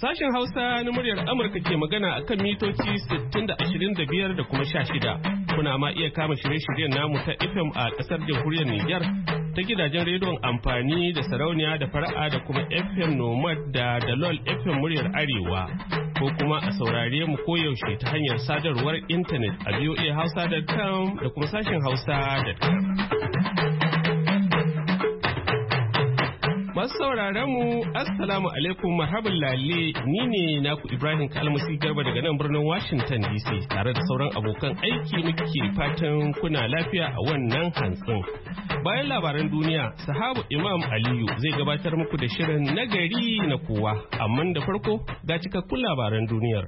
Sashen Hausa na muryar Amurka ke magana akan mitoci 60 da 25 da kuma 16. Kuna ma iya kama shirye-shiryen namu ta FM a ƙasar jamhuriyar Nijar ta gidajen rediyon amfani da sarauniya da fara'a da kuma FM Nomad da Dalol FM muryar Arewa. Ko kuma a saurare mu koyaushe ta hanyar sadarwar intanet a voahausa.com da kuma sashen hausa.com. Masu sauraron mu assalamu alaikum marhaban lalle, ni ne naku Ibrahim Kalmasi Garba daga nan birnin Washington DC tare da sauran abokan aiki muke fatan kuna lafiya a wannan hantsin. Bayan labaran duniya, sahabu Imam Aliyu zai gabatar muku da shirin nagari na kowa, amma da farko ga cikakkun labaran duniyar.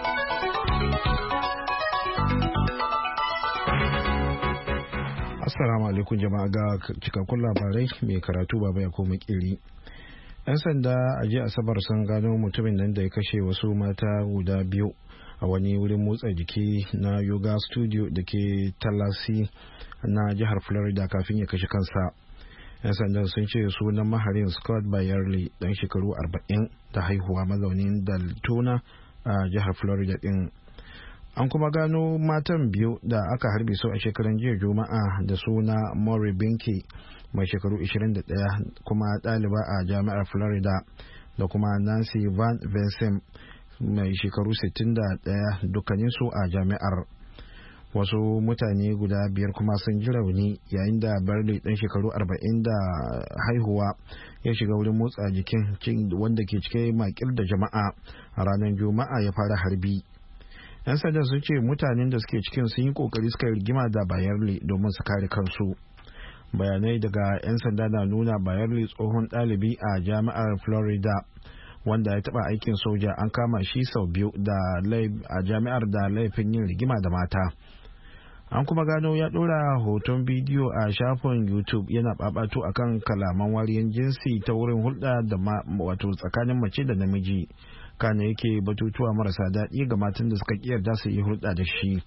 Assalamu alaikum jama'a, ga cikakkun labarai mai karatu baba ya koma kiri. 'Yan sanda a jiya Asabar sun gano mutumin nan da ya kashe wasu mata guda biyu a wani wurin motsa jiki na yoga studio da ke Tallahassee na jihar Florida kafin ya kashe kansa. 'Yan sandan sun ce sunan maharin Scott Byerly, dan shekaru 40 da haihuwa, mazaunin Daytona a jihar Florida din. An kuma gano matan biyu da aka harbe su a shekaran jiya Juma'a da suna Maury Binky mai shekaru 21 kuma ɗaliba a jami'ar Florida, da kuma Nancy Van Versem mai shekaru 61 dukkaninsu a jami'ar. Wasu mutane guda biyar kuma sun ji rauni yayin da Byerly ɗan shekaru 40 da haihuwa ya shiga wurin motsa jikin wanda ke cike makil da jama'a a ranar Juma'a ya fara harbi. 'Yan sanda sun ce mutanen da suke cikin sun yi kokari suka rigima da Byerly domin su kare kansu. Bayanai daga 'yan sanda na nuna Byerly, tsohon ɗalibi a jami'ar Florida wanda ya taɓa aikin soja, an kama shi sau biyu a jami'ar da laifin yin rigima da mata. An kuma gano ya ɗora hoton bidiyo a shafin YouTube yana ɓaɓato akan kalaman wariyar jinsi ta wurin hulɗa da wato tsakanin mace da namiji. Kana yake batutuwa marasa daɗi ga matan da suka yarda su yi hulɗa da shi.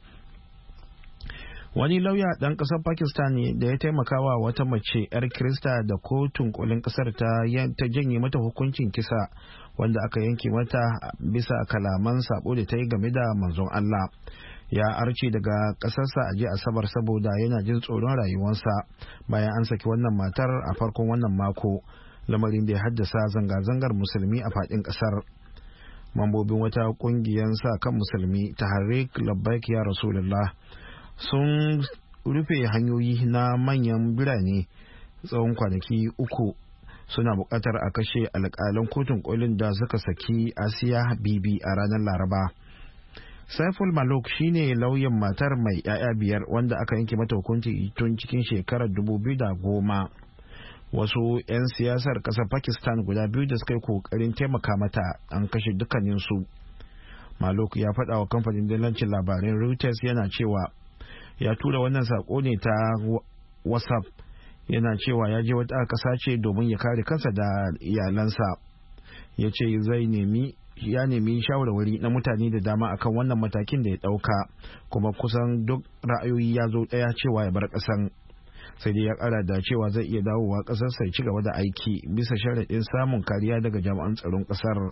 Wani lauya ɗan ƙasar Pakistan ne da ya taimakawa wata mace 'yar Kirista da kotun kolin ƙasar ta janye mata hukuncin kisa wanda aka yanke mata bisa kalaman sabo da ta yi game da manzon Allah. Ya arce daga ƙasarsa a jiya Asabar saboda yana jin tsoron rayuwarsa bayan an saki wannan matar a farkon wannan mako, lamarin da ya haddasa zanga-zangar musulmi a faɗin ƙasar. Mambobin wata kungiyar sa kan musulmi Tahrik Labbaik Ya Rasulullah sun rufe hanyoyi na manyan birane tsawon kwanaki uku, suna buƙatar a kashe alƙalan kotun kolin da suka saki Asiya Bibi a ranar Laraba. Saiful Maluk shine lauyan matar mai 'ya'ya biyar wanda aka yanke mata hukunci tun cikin shekarar 2010. Wasu 'yan siyasar ƙasar Pakistan guda biyu da suka yi ƙoƙarin taimaka mata an kashe dukkaninsu. Maluk ya faɗa wa kamfanin dillancin labaran Reuters yana cewa ya tura wannan saƙo ne ta WhatsApp, yana cewa ya je wata ƙasa ce domin ya kare kansa da iyalansa. Ya ce ya nemi shawarwari na mutane da dama akan wannan matakin da ya ɗauka, kuma kusan duk ra'ayoyi ya zo ɗaya cewa ya bar ƙasan. Sai dai ya kara da cewa zai iya dawowa kasarsa ya ci gaba da aiki bisa sharaɗin samun kariya daga jami'an tsaron kasar.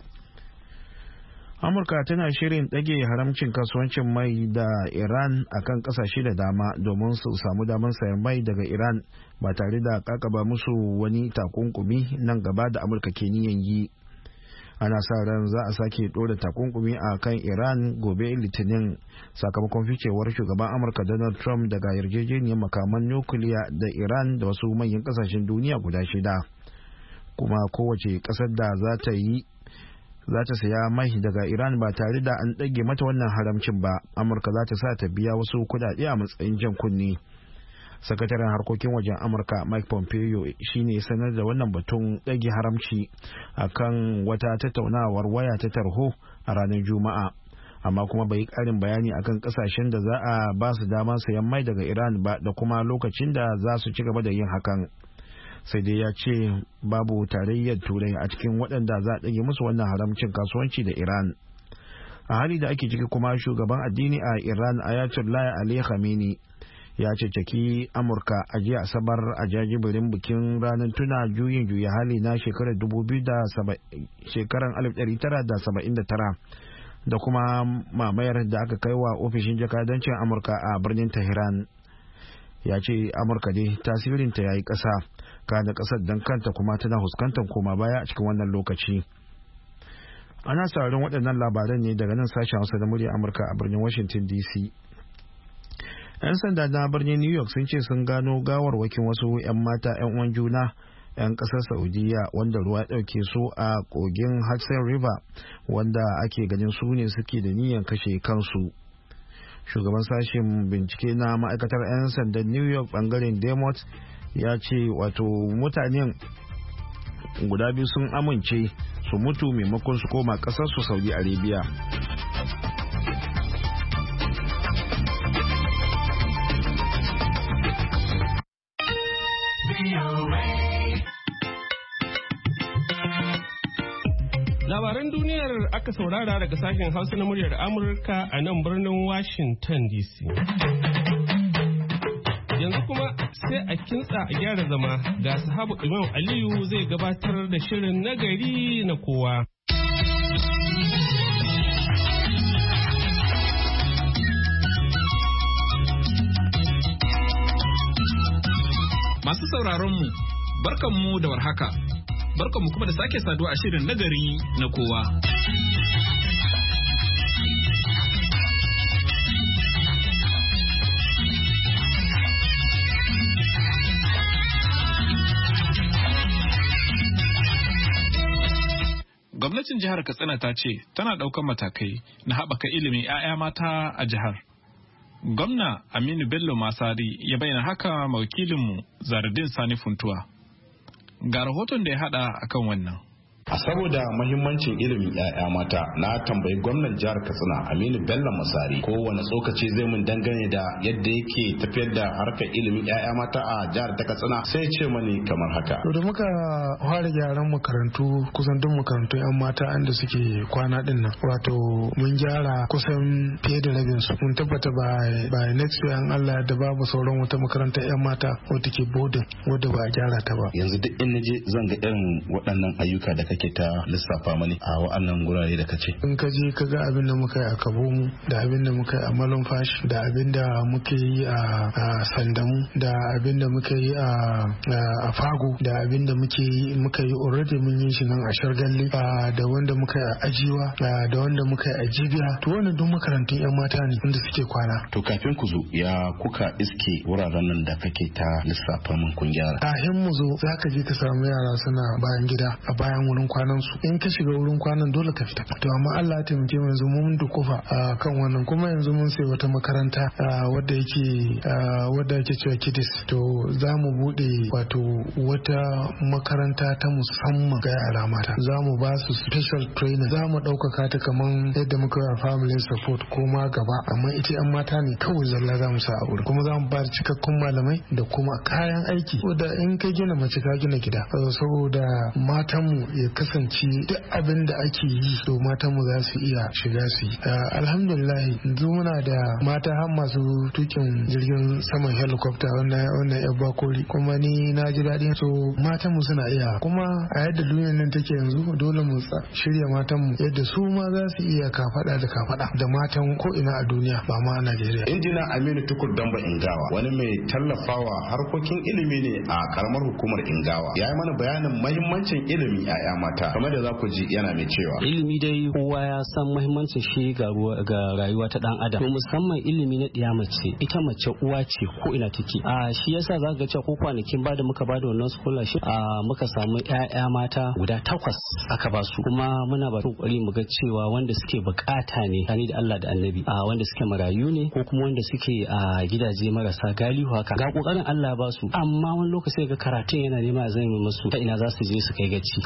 Amurka tana shirin ɗage haramcin kasuwancin mai da Iran akan ƙasashe da dama domin su samu damar sayan mai daga Iran ba tare da kakaba musu wani takunkumi nan gaba da Amurka ke niyan yi. Ana sa ran za a sake ɗora takunkumi a kan Iran gobe Litinin sakamakon ficewar shugaban Amurka Donald Trump daga yarjejeniyar makaman nukiliya da Iran da wasu manyan kasashen duniya guda 6. Kuma kowace ƙasar da za ta saya mai daga Iran ba tare da an ɗage mata wannan haramcin ba, Amurka za ta sa ta biya wasu kuɗaɗe a matsayin jan kunne. Sakataren harkokin wajen Amurka Mike Pompeo shine sanar da wannan batun ɗage haramci a kan wata tattaunawar waya ta tarho a ranar Juma'a, amma kuma bai yi ƙarin bayani akan ƙasashen da za a ba su dama sayan mai daga Iran ba da kuma lokacin da za su ci gaba da yin hakan. Sai dai ya ce babu tarayyar Turai a cikin waɗanda za a ɗage musu wannan haramcin kasuwanci da Iran. A hali da ake ciki kuma shugaban addini a Iran Ayatollah Ali Khamenei ya ceceki Amurka a jiya Asabar a jajibirin bikin ranar tuna juyin juya hali na shekarar 1979 da kuma mamayar da aka kai wa ofishin jakadancin Amurka a birnin Tehran. Ya ce Amurka dai tasirinta ya yi ƙasa, kada ƙasar don kanta kuma tana fuskantar koma baya a cikin wannan lokaci. Ana sauraron waɗannan labaran ne daga nan sashen Hausa da murya Amurka a birnin Washington DC. 'Yan sanda na birnin New York sun ce sun gano gawarwakin wasu 'yan mata 'yan uwan juna 'yan ƙasar Saudiya wanda ruwa ya ɗauke su a kogin Hudson River, wanda ake ganin su ne suke da niyyar kashe kansu. Shugaban sashen bincike na ma'aikatar 'yan sandan New York bangaren Demot ya ce wato mutanen guda biyu sun amince su mutu maimakon su koma ƙasar su Saudi Arabia. Labaran duniyar aka saurara daga sashen Hausa na muryar Amurka a nan birnin Washington DC. Yanzu kuma sai a kintsa a gyara zama ga sahabu Imam Aliyu zai gabatar da shirin nagari na kowa. Masu sauraronmu, barkanmu da warhaka. Barkanmu kuma da sake saduwa a shirin nagari na kowa. Gwamnatin jihar Katsina ta ce tana ɗaukar matakai na haɓaka ilimin 'ya'ya mata a jihar. Gwamna Aminu Bello Masari ya bayyana haka ma wakilinmu Zaradin Sani Funtuwa. Ga rahoton da ya haɗa akan wannan. A saboda mahimmancin ilimin 'ya'ya mata na tambayi gwamnan jihar Katsina Aminu Bello Masari kowane tsokaci zai mun dangane da yadda yake tafiyar da harkar ilimin 'ya'ya mata a jihar ta Katsina, sai ce mani kamar haka. Da muka fara gyaran makarantu kusan duk makarantu 'yan mata inda suke kwana din nan, wato mun gyara kusan fiye da rabin su. Mun tabbata ba next year an Allah da babu sauran wata makarantar 'yan mata wadda ke bodin wadda ba a gyara ta ba. Yanzu duk in naje zan ga irin waɗannan ayyuka da kake ta lissafa mani a wa'annan gurare da kace. In ka je ka ga abin da muka yi a Kabomu, da abin da muka yi a Malumfashi, da abin da muka yi a Sandamu, da abin da muka yi a Fago, da abin da muka yi already mun yi shi nan a Shargalle, da wanda muka yi a Ajiwa, da wanda muka yi a Jibiya. To wannan duk makarantun 'yan mata ne wanda suke kwana. To kafin ku zo ya kuka iske wuraren nan da kake ta lissafa min kun gyara? Kafin mu zo za ka je ka samu yara suna bayan gida a bayan wurin kwanan su. In ka shiga wurin kwanan dole ka fita. To amma Allah ya taimake mu yanzu mun dukufa kan wannan, kuma yanzu mun sai wata makaranta wadda yake cewa Kidis. To za mu bude wato wata makaranta ta musamman ga yara mata. Za mu ba su special training. Za mu ɗaukaka ta kaman yadda muka yi a family support ko ma gaba, amma ita 'yan mata ne kawai zalla za mu sa a wurin. Kuma za mu ba da cikakkun malamai da kuma kayan aiki. Wanda in ka gina mace ka gina gida. Saboda matanmu ya kasance duk abin da ake yi to matanmu za su iya shiga su yi. Alhamdulillah yanzu muna da mata har masu tukin jirgin saman helicopter wannan yan bakori, kuma ni na ji daɗi. So matanmu suna iya, kuma a yadda duniyar nan take yanzu dole mu shirya matanmu yadda su ma za su iya kafada da kafada da matan ko ina a duniya ba ma a Najeriya. Injina Aminu Tukur Damba Ingawa wani mai tallafawa harkokin ilimi ne a karamar hukumar Ingawa. Ya yi mana bayanin mahimmancin ilimin 'ya'ya mata, kamar da za ku ji yana mai cewa ilimi dai kowa ya san muhimmancin shi ga rayuwa ta dan adam, to musamman ilimi na ɗiya mace. Ita mace uwa ce ko ina take. Shi yasa za ga cewa ko kwanakin ba da muka bada wannan scholarship muka samu 'ya'ya mata guda 8 aka ba su, kuma muna ba kokari mu ga cewa wanda suke bukata ne tani da Allah da Annabi, wanda suke marayu ne ko kuma wanda suke a gidaje marasa galihu haka, ga kokarin Allah ba su, amma wani lokaci ga karatun yana nema zai musu ta ina za su je su kai gaci. Kaga misali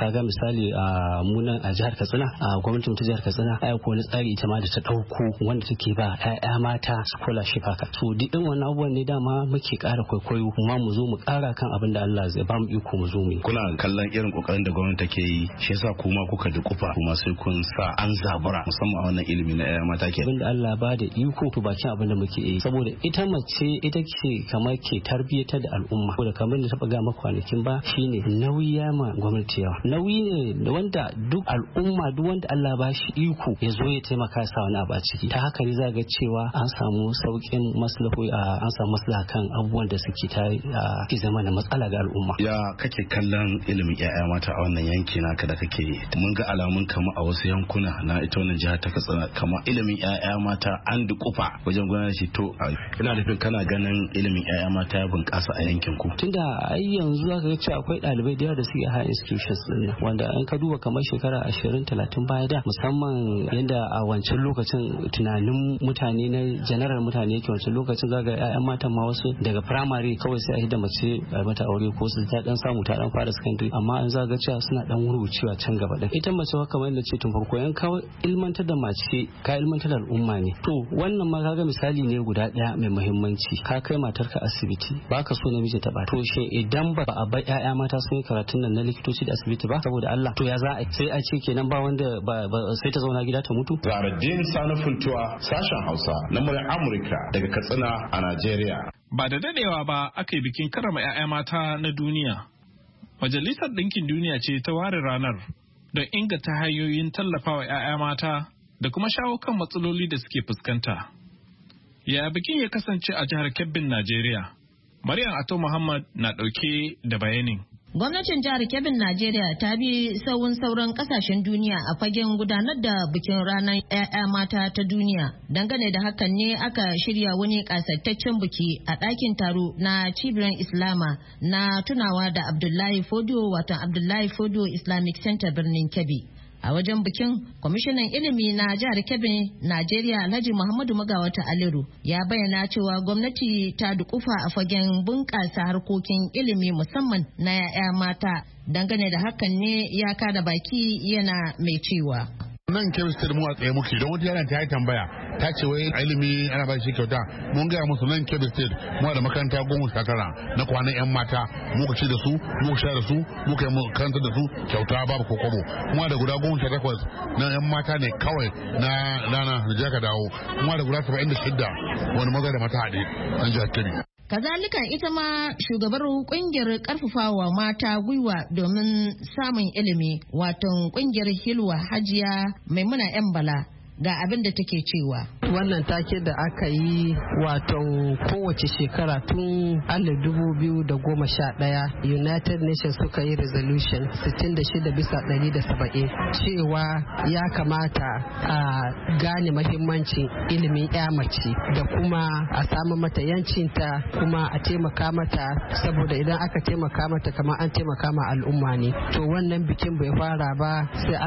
misali a munan a jihar Katsina a gwamnatin ta jihar Katsina ai ko wani tsari ita ma da ta dauko wanda take ba ƴaƴa mata scholarship haka to duk din wannan abubuwan ne dama muke ƙara kwaikwayo kuma mu zo mu ƙara kan abin da Allah zai ba mu iko mu zo mu kuna kallon irin kokarin da gwamnati take yi shi yasa kuma kuka dukufa kuma sai kun sa an zabura musamman a wannan ilimi na ƴaƴa mata ke abin da Allah ba da iko to bakin abin da muke yi saboda ita mace ita ce kamar ke tarbiyyatar da al'umma ko da kamar da ta ga maka kwanakin ba shine nauyi ma gwamnati yawa nauyi ne wanda duk al'umma duk wanda Allah ba shi iko ya zo ya taimaka sa wani abu a ciki ta haka ne za ga cewa an samu sauƙin an samu maslaha kan abubuwan da suke ta ki zama da matsala ga al'umma. Ya kake kallon ilimin ƴaƴa mata a wannan yanki naka da kake mun ga alamun kama a wasu yankuna na ita wannan jihar ta Katsina kama ilimin ƴaƴa mata an dukufa wajen gudanar shi to ina nufin kana ganin ilimin ƴaƴa mata ya bunƙasa a yankin ku. Tunda ai yanzu zaka ga cewa akwai ɗalibai da yawa da suke high institutions din wanda an ka duba kamar shekara 20-30 baya da musamman yadda a wancan lokacin tunanin mutane na general mutane yake wancan lokacin zaga ƴaƴan matan ma wasu daga primary kawai sai a hidda mace a mata aure ko su ta dan samu ta dan fara secondary amma an zaga cewa suna dan wurwucewa can gaba din ita mace kamar yadda ce tun farko yan kawo ilmantar da mace ka ilmantar da al'umma ne to wannan ma kaga misali ne guda daya mai muhimmanci ka kai matarka asibiti baka so namiji ta ba to shin idan ba a bar ƴaƴa mata sun yi karatun nan na likitoci da asibiti ba saboda Allah to ya za a sai a ce kenan ba wanda sai ta zauna gida ta mutu. Zahraddeen Sani Funtuwa sashen Hausa na muryar Amurka daga Katsina a Najeriya. Ba da dadewa ba aka yi bikin karrama 'ya'ya mata na duniya. Majalisar Ɗinkin Duniya ce ta ware ranar don inganta hanyoyin tallafawa 'ya'ya mata da kuma shawo kan matsaloli da suke fuskanta. Ya bikin ya kasance a jihar Kebbin, Najeriya. Maryam Ato Muhammad na ɗauke da bayanin. Gwamnatin jihar Kebbin Najeriya ta bi sauran kasashen duniya a fagen gudanar da bikin ranar 'ya'ya mata ta duniya. Dangane da hakan ne aka shirya wani kasaitaccen biki a ɗakin taro na cibiyar Islama na tunawa da Abdullahi Fodio wato Abdullahi Fodio Islamic Center birnin Kebbi. A wajen bikin, kwamishinan ilimi na jihar Kebbi, Najeriya Alhaji Muhammadu Magawata Aliru ya bayyana cewa gwamnati ta dukufa a fagen bunƙasa harkokin ilimi musamman na 'ya'ya mata. Dangane da hakan ne ya kada baki yana mai cewa. Nan Kebbi State mu a tsaye muke don wata yana ta yi tambaya ta ce wai ilimi ana ba shi kyauta mun gaya musu nan Kebbi State mu da makaranta 19 na kwanan 'yan mata muka ci da su muka sha da su muka yi makaranta da su kyauta babu kokobo kuma da guda 18 na 'yan mata ne kawai na rana da jaka dawo kuma da guda 76 wani maza da mata haɗe an jihar Kebbi. Kazalika ita ma shugabar kungiyar karfafawa mata gwiwa domin samun ilimi wato kungiyar Hilwa Hajiya Maimuna yan Bala ga abin da take cewa. Wannan take da aka yi wato kowace shekara tun 2011 United Nations suka yi resolution 66/170 cewa ya kamata a gane mahimmancin ilimin ya mace da kuma a samu mata yancinta kuma a taimaka mata saboda idan aka taimaka mata kamar an taimaka ma al'umma ne. To wannan bikin bai fara ba sai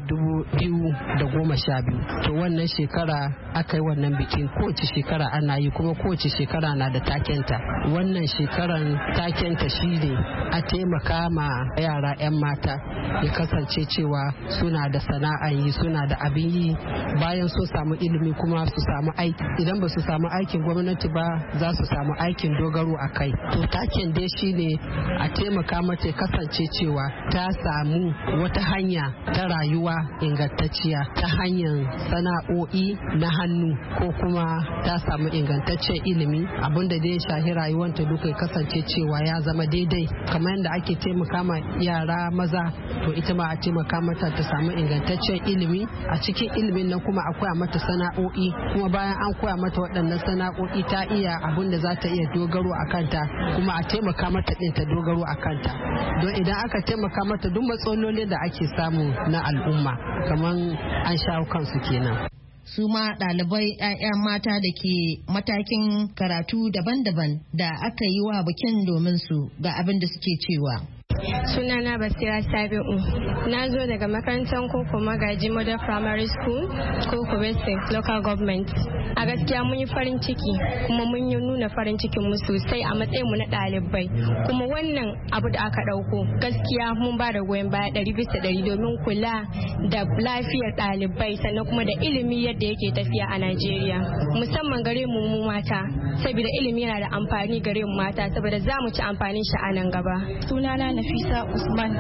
2012. To wannan shekara aka yi wannan bikin kowace shekara ana yi kuma kowace shekara na da takenta. Wannan shekaran takenta shine a taimaka ma yara 'yan mata ya kasance cewa suna da sana'an yi suna da abin yi bayan sun samu ilimi kuma su samu aiki idan ba su samu aikin gwamnati ba za su samu aikin dogaro a kai. To taken dai shine a taimaka mata ya kasance cewa ta samu wata hanya ta rayuwa ingantacciya ta hanyar sana'o'i na hannu ko kuma ta samu ingantaccen ilimi abinda dai shahi rayuwanta duka ya kasance cewa ya zama daidai kamar yadda ake taimaka ma yara maza to ita ma a taimaka mata ta samu ingantaccen ilimi a cikin ilimin nan kuma a koya mata sana'o'i kuma bayan an koya mata waɗannan sana'o'i ta iya abinda za ta iya dogaro a kanta kuma a taimaka mata ɗin ta dogaro a kanta don idan aka taimaka mata duk matsalolin da ake samu na al'umma kamar an shawo kansu kenan. Su ma ɗalibai 'ya'ya mata da ke matakin karatu daban-daban da aka yi wa bikin domin su ga abin da suke cewa. Sunana Basira Sabi'u. Na zo daga makarantar Koko Magaji Model Primary School, Koko West Local Government. A gaskiya mun yi farin ciki kuma mun yi nuna farin cikin mu sosai a matsayin mu na ɗalibai. Kuma wannan abu da aka ɗauko gaskiya mun ba da goyon baya 100% domin kula da lafiyar ɗalibai sannan kuma da ilimi yadda yake tafiya a Najeriya. Musamman gare mu mata, saboda ilimi yana da amfani gare mu mata saboda za mu ci amfanin shi a nan gaba. Sunana Nafisa Usman,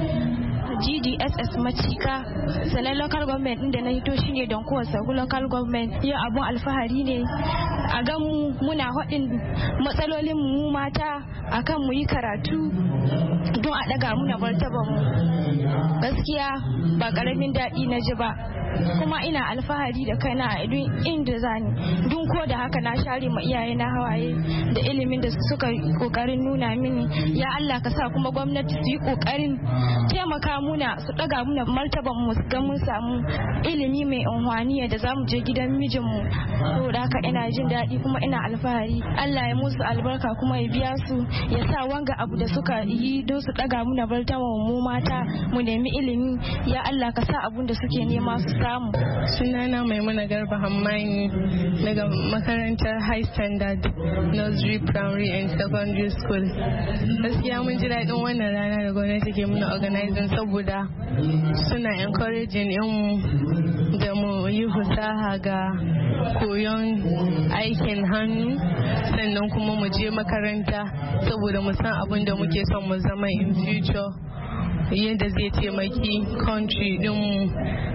GDSS Macika, sannan local government din da na hito shine don kowa sagu local government. Yau abun alfahari ne a gan mu muna haɗin matsalolin mu mata akan mu yi karatu don a ɗaga muna martaban mu. Gaskiya ba ƙaramin daɗi na ji ba, kuma ina alfahari da kaina a inda zani dun ko da haka na share ma iyaye na hawaye da ilimin da suka kokarin nuna mini. Ya Allah ka sa kuma gwamnati su yi kokarin taimaka muna su daga muna martaban mu ga mun samu ilimi mai unhwaniya da zamu je gidan mijin mu. Saboda haka ina jin daɗi kuma ina alfahari. Allah ya musu albarka kuma ya biya su, ya sa wanga abu da suka yi don su daga muna martaban mu mata mu nemi ilimi. Ya Allah ka sa abun da suke nema su samu. Sunana Maimuna Garba Hammani daga makarantar High Standard Nursery Primary and Secondary School. Gaskiya mun ji daɗin wannan rana da gwamnati ke muna organizing saboda suna encouraging mu da mu yi fasaha ga koyon aikin hannu, sannan kuma mu je makaranta saboda mu san abin da muke son mu zama in future, yadda zai taimaki country dinmu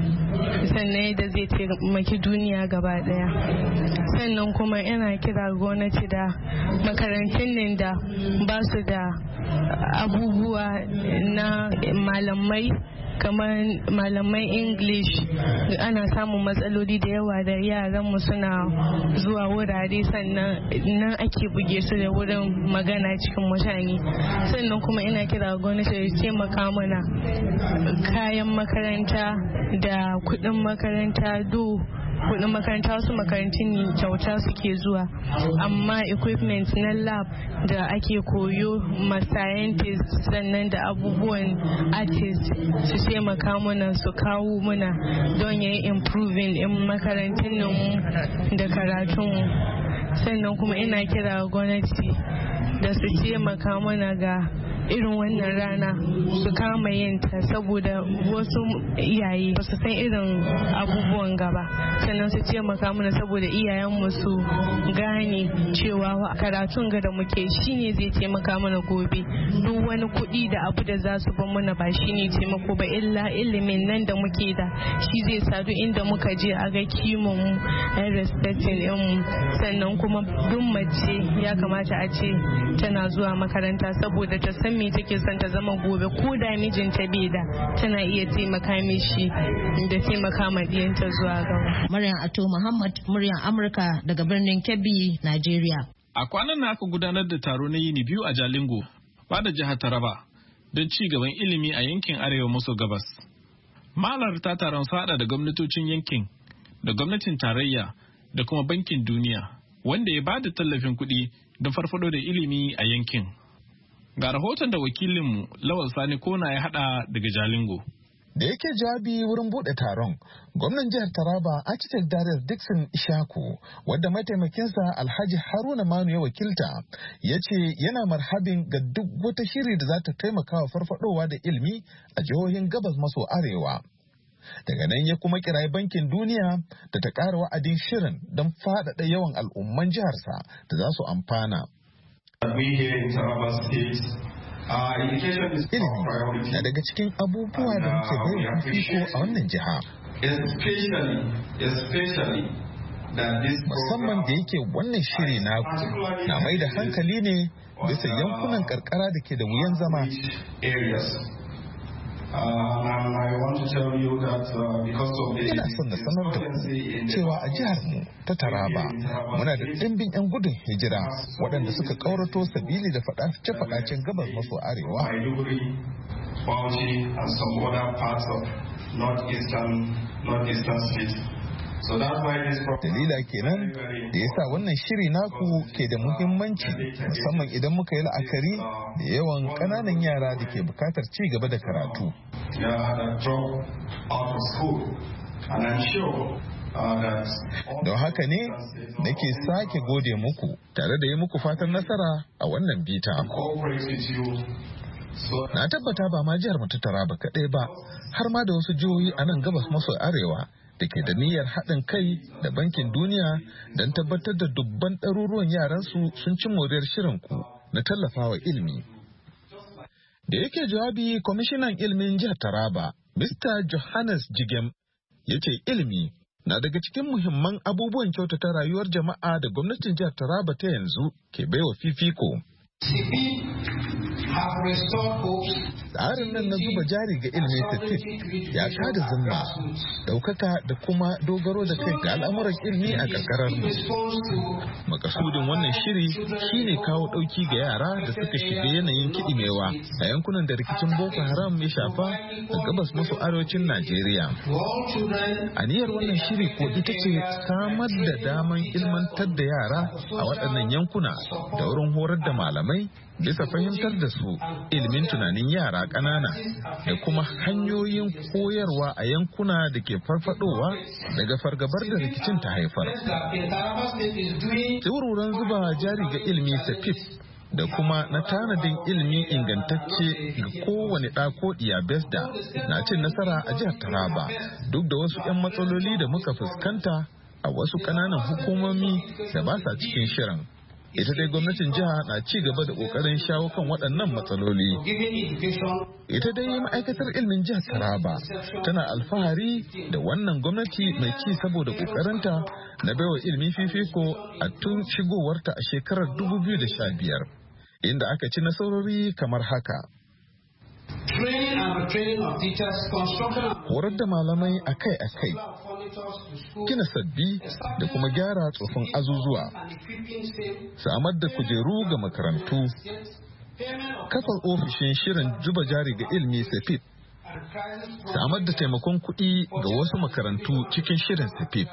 sannan yadda zai taimaki duniya gaba daya. Sannan kuma ina kira gwamnati da makarantun nan da ba su da abubuwa na malamai kamar malaman English, ana samun matsaloli da yawa da yaranmu suna zuwa wurare sannan nan ake buge su da wurin magana cikin mutane. Sannan kuma ina kira gwamnati da taimaka mana kayan makaranta da kuɗin makaranta. Kudin makaranta wasu makarantun ne kyauta suke zuwa, amma equipment na lab da ake koyo ma scientists sannan da abubuwan artists su taimaka mana su kawo mana don yayi improving in makarantun nan da karatun. Sannan kuma ina kira gwamnati da su taimaka mana ga irin wannan rana su kama yinta saboda wasu iyaye ba su san irin abubuwan gaba, sannan su taimaka mana saboda iyayenmu su gane cewa karatun ga da muke shine zai taimaka mana gobe. Duk wani kuɗi da abu da za su ban mana ba shine taimako ba, illa ilimin nan da muke da shi zai sadu inda muka je a ga kimon mu a respecting mu. Sannan kuma duk mace ya kamata a ce tana zuwa makaranta saboda ta san me take son ta zama gobe, ko da mijinta bai da tana iya taimaka mishi da taimaka ma diyanta zuwa gaba. Maryam Ato Muhammad, muryar Amurka daga birnin Kebbi, Najeriya. A kwanan nan aka gudanar da taro na yini biyu a Jalingo, da jihar Taraba, don ci gaban ilimi a yankin Arewa maso gabas. Mahalarta taron su hada da gwamnatocin yankin, da gwamnatin tarayya, da kuma bankin duniya, wanda ya bada tallafin kuɗi don farfado da ilimi a yankin. Ga rahoton da wakilinmu Lawal Sani Kona ya hada daga Jalingo. Da yake jawabi wurin bude taron, gwamnan jihar Taraba Architect Darius Dixon Ishaku, wadda mataimakinsa Alhaji Haruna Manu ya wakilta, ya ce yana marhabin ga duk wata shiri da za ta taimaka wa farfadowa da ilimi a jihohin gabas maso arewa. Daga nan ya kuma kirayi bankin duniya da ta ƙara wa'adin shirin don faɗaɗa yawan al'umman jiharsa da za su amfana. Ilimi na daga cikin abubuwa da muke bai fifiko a wannan jiha. Musamman da yake wannan shiri na mai da hankali ne bisa yankunan karkara da ke da wuyan zama. Ina son na sanar da ku cewa a jihar mu ta Taraba muna da ɗimbin 'yan gudun hijira waɗanda suka ƙaurato sabili da faɗace-faɗacen gabas maso arewa. Dalila kenan da ya sa wannan shiri naku ke da muhimmanci, musamman idan muka yi la'akari da yawan ƙananan yara da ke bukatar ci gaba da karatu. Don haka ne nake sake gode muku tare da yi muku fatan nasara a wannan bita. Na tabbata ba ma jihar mu ta Taraba kaɗai ba, har ma da wasu jihohi a nan gabas maso arewa da ke da niyyar haɗin kai da Bankin Duniya don tabbatar da dubban ɗaruruwan yaransu sun ci moriyar shirinku na tallafawa ilimi. Da yake jawabi, kwamishinan ilimin jihar Taraba, Mr. Johannes Jigem, ya ce ilimi na daga cikin muhimman abubuwan kyautata rayuwar jama'a da gwamnatin jihar Taraba ta yanzu ke baiwa fifiko. Tsarin nan na zuba jari ga ilimi tatif ya kada zumma ɗaukaka da kuma dogaro da kai ga al'amuran ilimi a karkarar mu. Makasudin wannan shiri shine kawo ɗauki ga yara da suka shiga yanayin kiɗimewa a yankunan da rikicin Boko Haram ya shafa a gabas maso arewacin Najeriya. Aniyar wannan shiri ko ita ce samar da daman ilmantar da yara a waɗannan yankuna da wurin horar da malamai bisa fahimtar da su ilimin tunanin yara ƙanana da kuma hanyoyin koyarwa a yankuna da ke farfadowa daga fargabar da rikicin ta haifar. Tsiruran zuba jari ga ilimi SAFIP da kuma na tanadin ilimi ingantacce ga kowane ɗa ko ɗiya BESDA na cin nasara a jihar Taraba duk da wasu 'yan matsaloli da muka fuskanta a wasu ƙananan hukumomi da ba sa cikin shirin. Ita dai gwamnatin jiha na ci gaba da kokarin shawo kan waɗannan matsaloli. Ita dai ma'aikatar ilimin jihar Taraba tana alfahari da wannan gwamnati mai ci saboda kokarinta na baiwa ilimi fifiko a tun shigowarta a shekarar 2015, inda aka ci nasarori kamar haka. Horar da malamai akai-akai, gina sabbi da kuma gyara tsofin azuzuwa, samar da kujeru ga makarantu, kafa ofishin shirin zuba jari ga ilmi SAFIP, samar da taimakon kuɗi ga wasu makarantu cikin shirin SAFIP.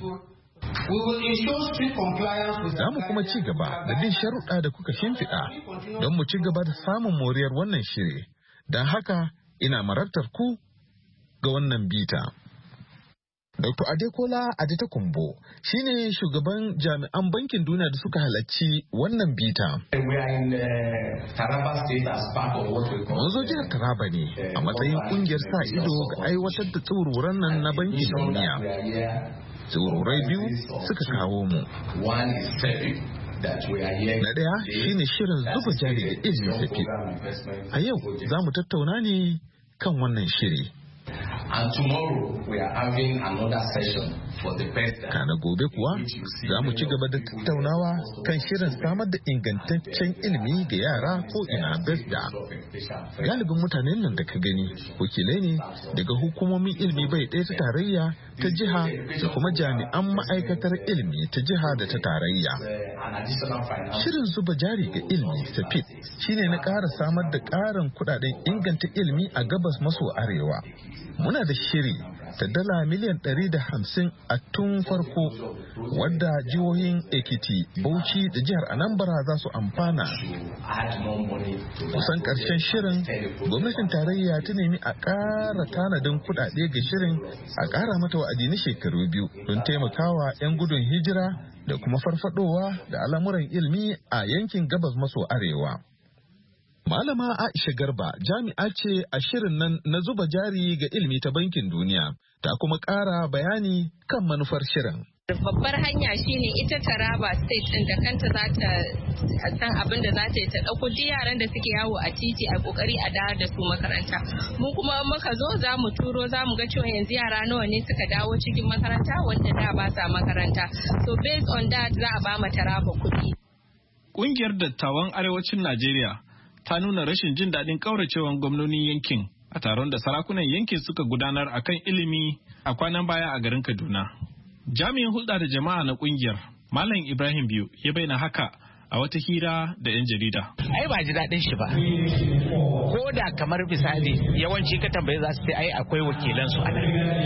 Za mu kuma ci gaba da bin sharuɗa da kuka shimfiɗa don mu ci gaba da samun moriyar wannan shiri. Don haka ina marabtar ku ga wannan bita. Dr. Adekola Adetokunbo shine shugaban jami'an Bankin Duniya da suka halarci wannan bita. Mun zo jihar Taraba ne a matsayin kungiyar sa ido ga aiwatar da tsururan nan na Bankin Duniya. Tsururai biyu suka kawo mu. Na ɗaya shine shirin zuba jari da ilimin SAFIP. A yau za mu tattauna ne kan wannan shiri. And tomorrow we are having another session for the best. Kana gobe kuwa za mu ci gaba da tattaunawa kan shirin samar da ingantaccen ilimi ga yara ko ina BESDA. Galibin mutanen nan da ka gani wakilai ne daga hukumomin ilimi bai ɗaya ta tarayya, ta jiha da kuma jami'an ma'aikatar ilimi ta jiha da ta tarayya. Shirin zuba jari ga ilimi SAFIP shine na ƙara samar da ƙarin kuɗaɗen inganta ilimi a gabas maso arewa. Muna da shiri ta dala miliyan 150 a tun farko wadda jihohin Ekiti, Bauchi da jihar Anambra za su amfana. Kusan ƙarshen shirin, gwamnatin tarayya ta nemi a ƙara tanadin kuɗaɗe ga shirin a ƙara mata wa'adi na shekaru 2 don taimakawa 'yan gudun hijira da kuma farfadowa da al'amuran ilimi a yankin gabas maso arewa. Malama Aisha Garba jami'a ce a shirin nan na zuba jari ga ilimi ta Bankin Duniya, ta kuma ƙara bayani kan manufar shirin. Babbar hanya shine ita Taraba State ɗin da kanta za ta san abin da za ta yi, ta ɗauko duk yaran da suke yawo a titi a kokari a dawo da su makaranta. Mu kuma muka zo za mu turo za mu ga cewa yanzu yara nawa ne suka dawo cikin makaranta wanda da ba sa makaranta. So based on that za a ba mu Taraba kuɗi. Ƙungiyar dattawan arewacin Najeriya ta nuna rashin jin daɗin ƙauracewan gwamnonin yankin a taron da sarakunan yankin suka gudanar akan ilimi a kwanan baya a garin Kaduna. Jami'in hulɗa da jama'a na ƙungiyar, Malam Ibrahim Biyu, ya bayyana haka a wata hira da 'yan jarida. Ai ba ji daɗin shi ba. Ko da kamar misali yawanci ka tambaye za su ce ai akwai wakilansu a nan.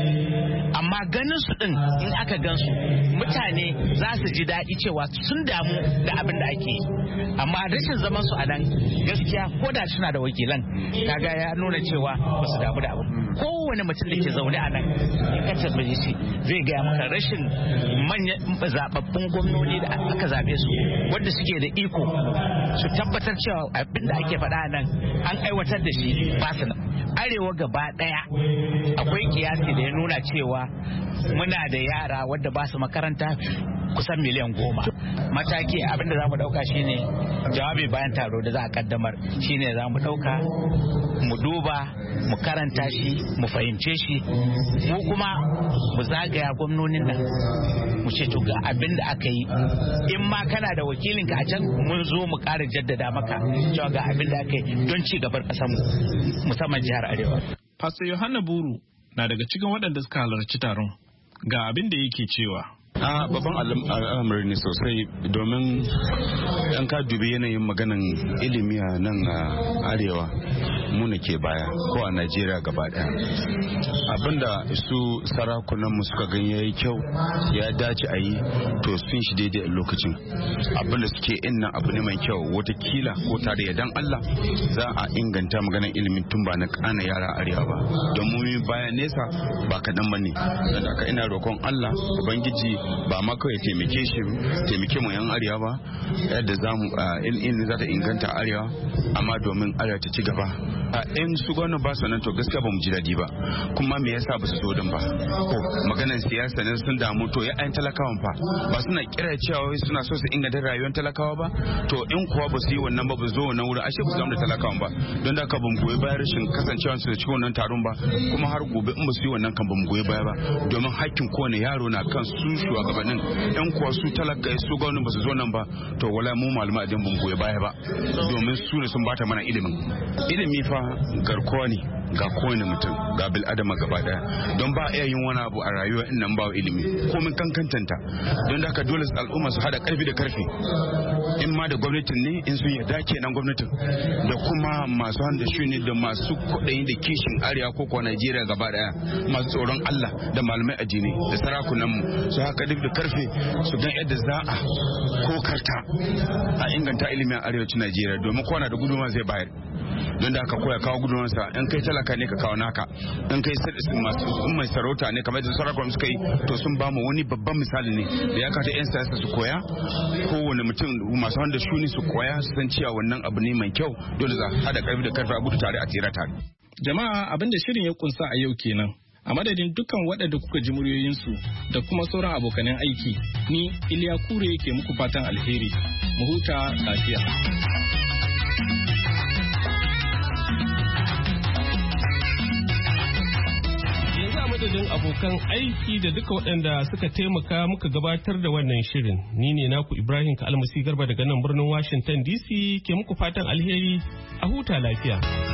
Amma ganin su din in aka gansu mutane za su ji daɗi cewa sun damu da abin da ake yi. Amma rashin zaman su a nan gaskiya ko da suna da wakilan kaga ya nuna cewa ba su damu da abu. Kowane mutum da ke zaune a nan in ka tambaye shi zai gaya maka rashin manyan zababbun gwamnoni da aka zabe su wanda suke da iko su tabbatar cewa abin da ake faɗa nan an aiwatar da shi ba su nan. Arewa gaba ɗaya akwai kiyasi da ya nuna cewa muna da yara wadda ba su makaranta kusan miliyan 10. Mataki abin da za mu ɗauka shine jawabi bayan taro da za a kaddamar shine za mu ɗauka mu duba mu karanta shi mu fahimce shi mu kuma mu zagaya gwamnonin nan mu ce to ga abin da aka yi in ma kana da wakilinka a can mun zo mu ƙara jaddada maka cewa ga abin da aka yi don ci gabar ƙasar mu musamman jihar Arewa. Pastor Yohana Buru na daga cikin waɗanda suka halarci taron ga abin da yake cewa. Babban al'amari ne sosai domin an ka dubi yanayin maganan ilimi a nan a arewa muna ke baya ko a Najeriya gaba daya. Abinda su sarakunan mu suka gan yayi kyau ya dace a yi to sun shi daidai a lokacin. Abinda suke inna abu ne mai kyau watakila ko tare da Allah za a inganta maganan ilimin tun ba na kana yara arewa ba. Don mu baya nesa ba kaɗan bane. Dan haka ina roƙon Allah Ubangiji ba ma kawai taimake mu yan arewa ba yadda za mu in za ta inganta arewa amma domin arewa ta ci gaba. In su gwamnan ba su nan to gaskiya ba mu ji daɗi ba kuma me yasa ba su so din ba ko maganar siyasa ne sun damu to ya ayin talakawan fa ba suna kira cewa suna so su inganta rayuwar talakawa ba to in kuwa ba su yi wannan ba zo wannan wurin ashe ba su zama da talakawan ba don da ka ban goyi bayan rashin kasancewa su da cikin wannan taron ba kuma har gobe in ba su yi wannan kan ban goyi baya ba domin hakkin kowane yaro na kan su shugabannin yan kuwa su talaka su gwamnan ba su zo nan ba to wala mu malama adin ban goyi baya ba domin su ne sun bata mana ilimi fa garkuwa ne ga kowane mutum ga bil adama gaba daya don ba iya yin wani abu a rayuwa in nan ba ilimi komin kankantanta don da haka dole al'umma su hada karfi da karfi in ma da gwamnatin ne in sun yarda kenan gwamnatin da kuma masu handa shuni da masu kudayi da kishin arewa ko kuwa Najeriya gaba daya masu tsoron Allah da malamai addini da sarakunan mu su haka duk da karfi su gan yadda za a kokarta a inganta ilimin arewacin Najeriya domin kowa da gudunmawa zai bayar don da aka koya kawo gudunansa in kai talaka ne ka kawo naka in kai mai sarauta ne kamar da sarakuna suka yi to sun bamu wani babban misali ne da ya kata yan siyasa su koya kowane mutum masu wanda shuni su koya su san cewa wannan abu ne mai kyau dole za hada karfi da karfi a gudu tare a tsira tare. Jama'a abin da shirin ya kunsa a yau kenan. A madadin dukkan waɗanda kuka ji muryoyinsu da kuma sauran abokanan aiki, ni Iliya Kure ke muku fatan alheri. Mu huta lafiya. Madadin abokan aiki da duka waɗanda suka taimaka muka gabatar da wannan shirin. Ni ne naku Ibrahim Kalmasi Garba daga nan birnin Washington DC ke muku fatan alheri a huta lafiya.